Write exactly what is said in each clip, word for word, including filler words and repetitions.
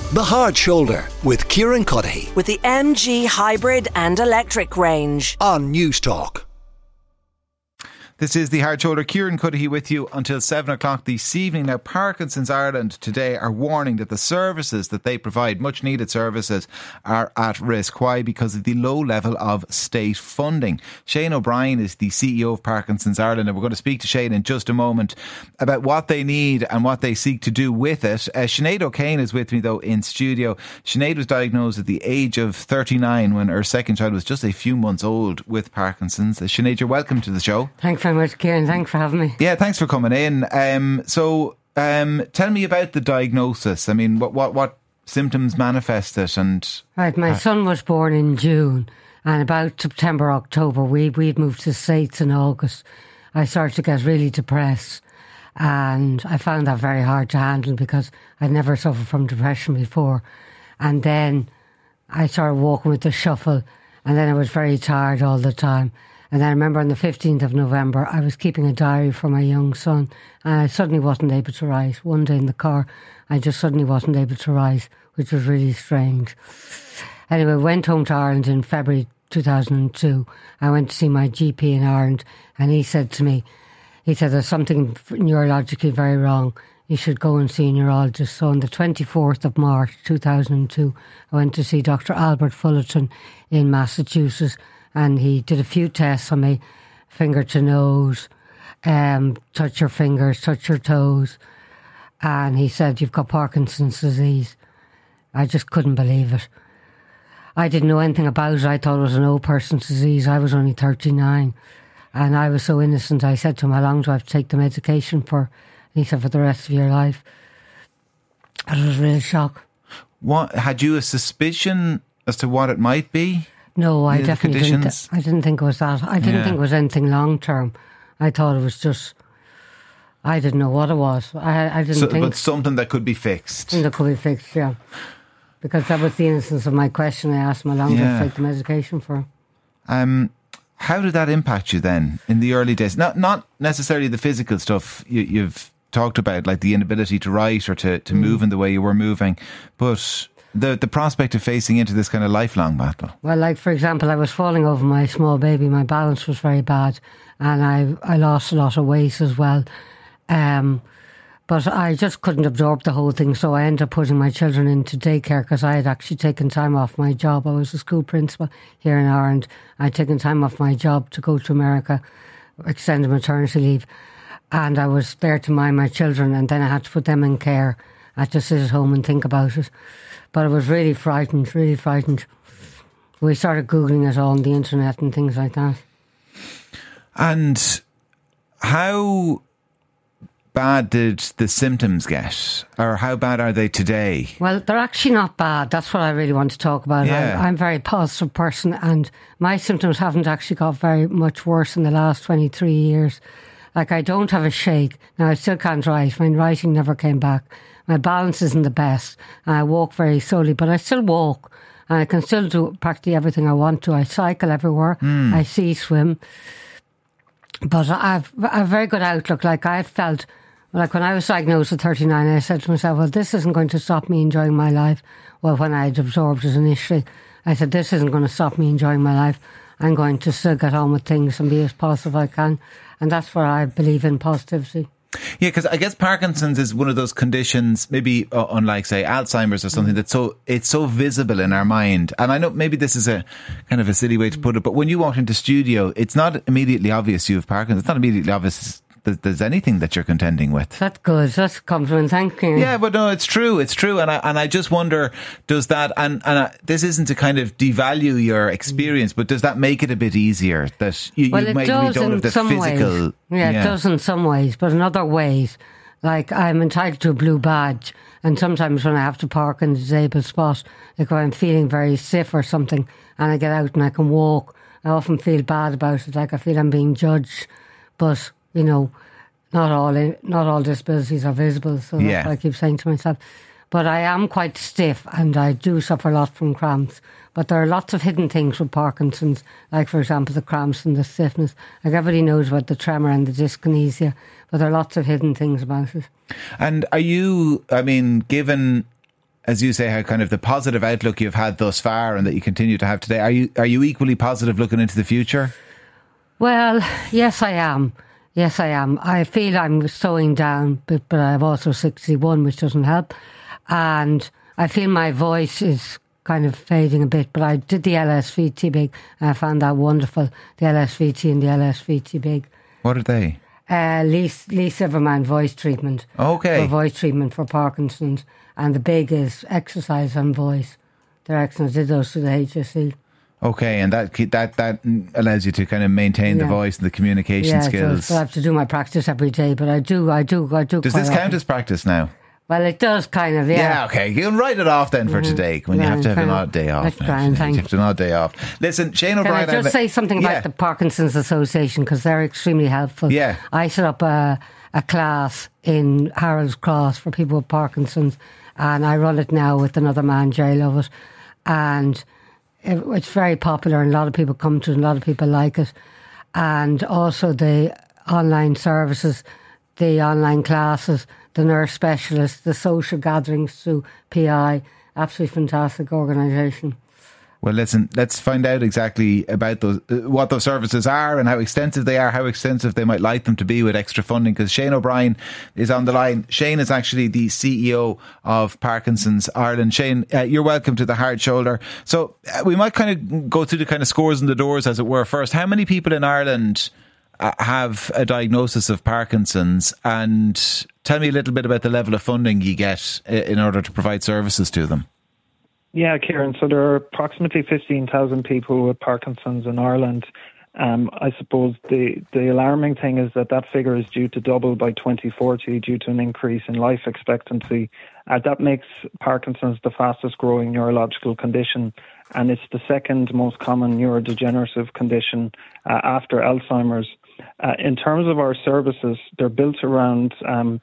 The Hard Shoulder with Kieran Cuddihy with the M G Hybrid and Electric range on News Talk. This is the Hard Shoulder. Kieran Cuddihy with you until seven o'clock this evening. Now, Parkinson's Ireland today are warning that the services that they provide, much needed services, are at risk. Why? Because of the low level of state funding. Shane O'Brien is the C E O of Parkinson's Ireland, and we're going to speak to Shane in just a moment about what they need and what they seek to do with it. Uh, Sinead O'Kane is with me, though, in studio. Sinead was diagnosed at the age of thirty-nine when her second child was just a few months old with Parkinson's. Uh, Sinead, you're welcome to the show. Thanks very much, Kieran. Thanks for having me. Yeah, thanks for coming in. Um, so, um, tell me about the diagnosis. I mean, what what, what symptoms manifest it? And right, my uh, son was born in June, and about September, October, we we'd moved to the States in August. I started to get really depressed, and I found that very hard to handle because I'd never suffered from depression before. And then I started walking with the shuffle, and then I was very tired all the time. And then I remember on the fifteenth of November, I was keeping a diary for my young son, and I suddenly wasn't able to write. One day in the car, I just suddenly wasn't able to write, which was really strange. Anyway, I went home to Ireland in February two thousand two. I went to see my G P in Ireland, and he said to me, he said, there's something neurologically very wrong. You should go and see a neurologist. So on the twenty-fourth of March two thousand two, I went to see Doctor Albert Fullerton in Massachusetts, and he did a few tests on me, finger to nose, um, touch your fingers, touch your toes. And he said, you've got Parkinson's disease. I just couldn't believe it. I didn't know anything about it. I thought it was an old person's disease. I was only thirty-nine. And I was so innocent. I said to him, how long do I have to take the medication for? And he said, for the rest of your life. It was a real shock. What, had you a suspicion as to what it might be? No, I definitely didn't. Th- I didn't think it was that. I didn't yeah. think it was anything long term. I thought it was just. I didn't know what it was. I, I didn't so, think. But something that could be fixed. Something that could be fixed, yeah. Because that was the innocence of my question. I asked him how long yeah. to take the medication for. Um, how did that impact you then in the early days? Not not necessarily the physical stuff you, you've talked about, like the inability to write or to, to mm. move in the way you were moving, but the the prospect of facing into this kind of lifelong battle. Well, like for example, I was falling over my small baby. My balance was very bad, and I I lost a lot of weight as well. Um, but I just couldn't absorb the whole thing, so I ended up putting my children into daycare because I had actually taken time off my job. I was a school principal here in Ireland. I'd taken time off my job to go to America, extended maternity leave, and I was there to mind my children, and then I had to put them in care. I had to sit at home and think about it. But I was really frightened, really frightened. We started Googling it all on the internet and things like that. And how bad did the symptoms get? Or how bad are they today? Well, they're actually not bad. That's what I really want to talk about. Yeah. I'm, I'm a very positive person, and my symptoms haven't actually got very much worse in the last twenty-three years. Like, I don't have a shake. Now, I still can't write. My writing never came back. My balance isn't the best, and I walk very slowly, but I still walk, and I can still do practically everything I want to. I cycle everywhere. Mm. I sea swim. But I've, I've a very good outlook. Like, I felt, like when I was diagnosed at thirty-nine, I said to myself, well, this isn't going to stop me enjoying my life. Well, when I had absorbed it initially, I said, this isn't going to stop me enjoying my life. I'm going to still get on with things and be as positive as I can. And that's where I believe in, positivity. Yeah, because I guess Parkinson's is one of those conditions, maybe uh, unlike, say, Alzheimer's or something, mm. that's so it's so visible in our mind. And I know maybe this is a kind of a silly way to put it, but when you walk into studio, it's not immediately obvious you have Parkinson's. It's not immediately obvious that there's anything that you're contending with. That's good. That's a compliment. Thank you. Yeah, but no, it's true. It's true. And I and I just wonder, does that, and, and I, this isn't to kind of devalue your experience, but does that make it a bit easier that you, well, you it maybe does don't in have the some physical... Ways. Yeah, yeah, it does in some ways, but in other ways, like I'm entitled to a blue badge, and sometimes when I have to park in the disabled spot, like if I'm feeling very stiff or something, and I get out and I can walk, I often feel bad about it, like I feel I'm being judged, but, you know, Not all not all disabilities are visible, so that's yeah. what I keep saying to myself. But I am quite stiff, and I do suffer a lot from cramps. But there are lots of hidden things with Parkinson's, like, for example, the cramps and the stiffness. Like, everybody knows about the tremor and the dyskinesia, but there are lots of hidden things about it. And are you, I mean, given as you say, how kind of the positive outlook you've had thus far and that you continue to have today. Are you are you equally positive looking into the future? Well, yes, I am. Yes, I am. I feel I'm slowing down, but, but I'm also sixty-one, which doesn't help. And I feel my voice is kind of fading a bit, but I did the L S V T big and I found that wonderful, the L S V T and the L S V T big. What are they? Uh, Lee, Lee Silverman voice treatment. Okay. For voice treatment for Parkinson's. And the big is exercise and voice. They're excellent. I did those to the H S E. Okay, and that that that allows you to kind of maintain Yeah. the voice and the communication Yeah, skills. so I have to do my practice every day, but I do, I do, I do. Does quite this count often. as practice now? Well, it does kind of, yeah. Yeah, okay. You can write it off then for today when you Yeah, have to have an kind of- odd day off. that's now. grand, You thank have to have an odd day off. Listen, Shane Can O'Brien. I just I've- say something about yeah. the Parkinson's Association, because they're extremely helpful. Yeah. I set up a, a class in Harold's Cross for people with Parkinson's, and I run it now with another man, Jerry Lovett, and it, it's very popular and a lot of people come to it and a lot of people like it. And also the online services, the online classes, the nurse specialists, the social gatherings through P I, absolutely fantastic organisation. Well, listen, let's find out exactly about those, uh, what those services are and how extensive they are, how extensive they might like them to be with extra funding, because Shane O'Brien is on the line. Shane is actually the C E O of Parkinson's Ireland. Shane, uh, you're welcome to the Hard Shoulder. So uh, we might kind of go through the kind of scores in the doors, as it were, first. How many people in Ireland uh, have a diagnosis of Parkinson's? And tell me a little bit about the level of funding you get uh, in order to provide services to them. Yeah, Kieran, so there are approximately fifteen thousand people with Parkinson's in Ireland. Um, I suppose the, the alarming thing is that that figure is due to double by twenty forty due to an increase in life expectancy. Uh, that makes Parkinson's the fastest growing neurological condition, and it's the second most common neurodegenerative condition uh, after Alzheimer's. Uh, in terms of our services, they're built around um,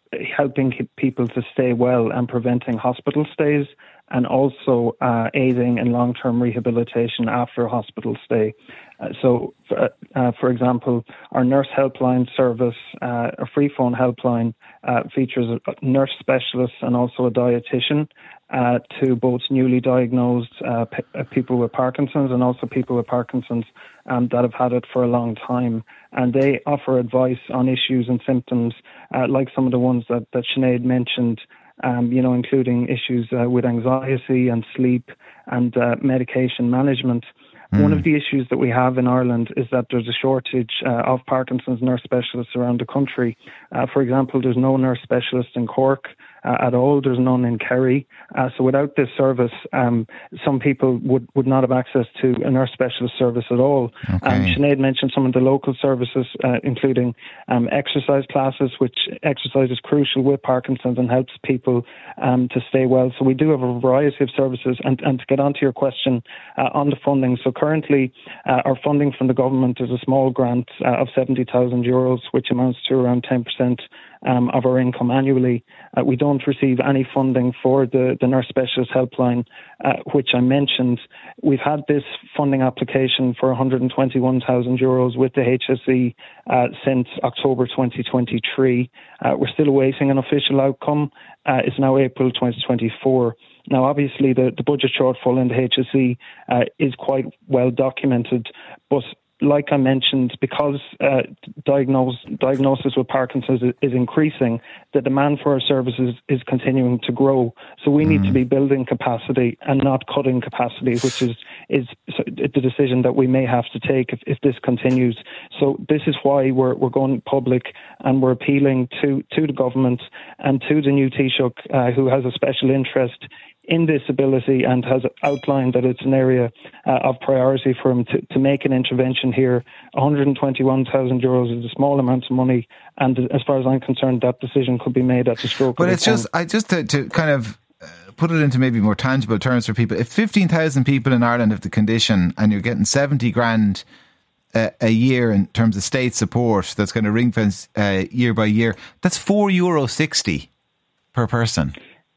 helping people to stay well and preventing hospital stays, and also uh, aiding in long-term rehabilitation after a hospital stay. Uh, so, for, uh, for example, our nurse helpline service, uh, a free phone helpline, uh, features a nurse specialist and also a dietitian uh, to both newly diagnosed uh, p- people with Parkinson's and also people with Parkinson's um, that have had it for a long time. And they offer advice on issues and symptoms uh, like some of the ones that, that Sinead mentioned, Um, you know, including issues uh, with anxiety and sleep and uh, medication management. Mm. One of the issues that we have in Ireland is that there's a shortage uh, of Parkinson's nurse specialists around the country. Uh, for example, there's no nurse specialist in Cork uh, at all. There's none in Kerry. Uh, so without this service, um, some people would, would not have access to a nurse specialist service at all. Okay. Um, Sinead mentioned some of the local services, uh, including um, exercise classes, which exercise is crucial with Parkinson's and helps people um, to stay well. So we do have a variety of services. And, and to get onto your question uh, on the funding, so currently uh, our funding from the government is a small grant uh, of seventy thousand euros, which amounts to around ten percent um, of our income annually. Uh, we don't receive any funding for the, the nurse specialist helpline, uh, which I mentioned. We've had this funding application for one hundred twenty-one thousand euros with the H S E uh, since October twenty twenty-three. Uh, we're still awaiting an official outcome. Uh, it's now April twenty twenty-four. Now, obviously, the, the budget shortfall in the H S E uh, is quite well documented, but like I mentioned, because uh, diagnose, diagnosis with Parkinson's is, is increasing, the demand for our services is continuing to grow. So we mm. need to be building capacity and not cutting capacity, which is, is the decision that we may have to take if, if this continues. So this is why we're we're going public and we're appealing to, to the government and to the new Taoiseach, uh, who has a special interest in disability and has outlined that it's an area uh, of priority for him to, to make an intervention here. one hundred twenty-one thousand euros is a small amount of money, and as far as I'm concerned, that decision could be made at the stroke but of it's a pen. just, I just to, to kind of uh, put it into maybe more tangible terms for people. If fifteen thousand people in Ireland have the condition and you're getting seventy grand uh, a year in terms of state support, that's going to ring fence uh, year by year, that's four euro sixty per person.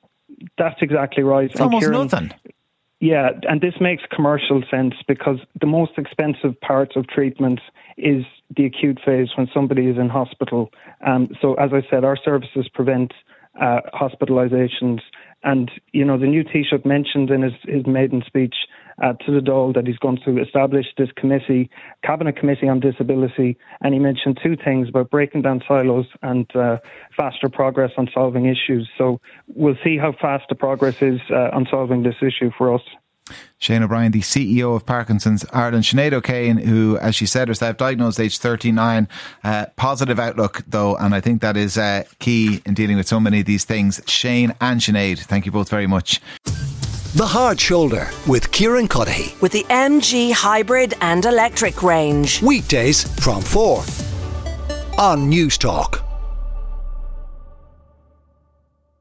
That's exactly right. It's and almost Kieran, nothing. Yeah, and this makes commercial sense because the most expensive part of treatment is the acute phase when somebody is in hospital. Um, so as I said, our services prevent uh, hospitalizations and, you know, the new Taoiseach mentioned in his, his maiden speech uh, to the Dáil that he's going to establish this committee, Cabinet Committee on Disability, and he mentioned two things about breaking down silos and uh, faster progress on solving issues. So we'll see how fast the progress is uh, on solving this issue for us. Shane O'Brien, the C E O of Parkinson's Ireland. Sinead O'Kane, who, as she said herself, diagnosed age thirty-nine. Uh, positive outlook, though, and I think that is uh, key in dealing with so many of these things. Shane and Sinead, thank you both very much. The Hard Shoulder with Kieran Cuddihy. With the M G hybrid and electric range. Weekdays from four on News Talk.